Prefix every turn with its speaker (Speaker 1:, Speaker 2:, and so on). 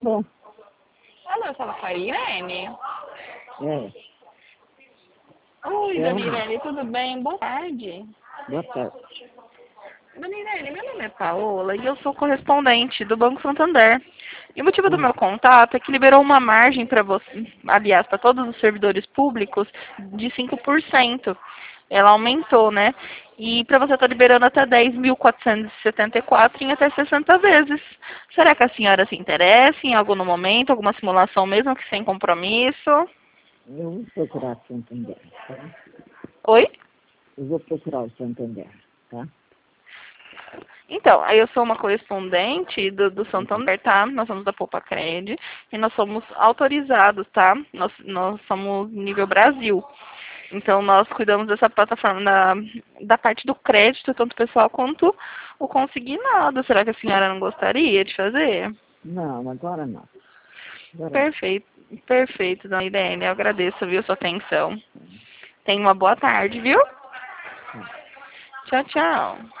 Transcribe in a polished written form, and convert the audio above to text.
Speaker 1: Bom,
Speaker 2: Alô, fala com a Irene.
Speaker 1: é,
Speaker 2: Oi,
Speaker 1: é
Speaker 2: dona
Speaker 1: uma.
Speaker 2: Irene, tudo bem? Boa tarde.
Speaker 1: Boa tarde.
Speaker 2: Dona Irene, meu nome é Paola e eu sou correspondente do Banco Santander. E o motivo do
Speaker 1: Hum,
Speaker 2: meu contato é que liberou uma margem para você, aliás, para todos os servidores públicos de 5%. Ela aumentou, né? E para você estar liberando até 10.474 em até 60 vezes. Será que a senhora se interessa em algum momento, alguma simulação mesmo que sem compromisso?
Speaker 1: eu vou procurar o Santander, tá?
Speaker 2: Oi?
Speaker 1: Eu vou procurar o Santander, tá?
Speaker 2: Então, aí eu sou uma correspondente do Santander, tá? Nós somos da Poupa Cred e nós somos autorizados, tá? Nós somos nível Brasil. Então, nós cuidamos dessa plataforma da parte do crédito, tanto pessoal quanto o consignado. Será que a senhora não gostaria de fazer?
Speaker 1: Não, agora não. Agora não.
Speaker 2: Perfeito, perfeito, dona Irene. Eu agradeço, viu, sua atenção. Tenha uma boa tarde, viu?
Speaker 1: Tá.
Speaker 2: Tchau, tchau.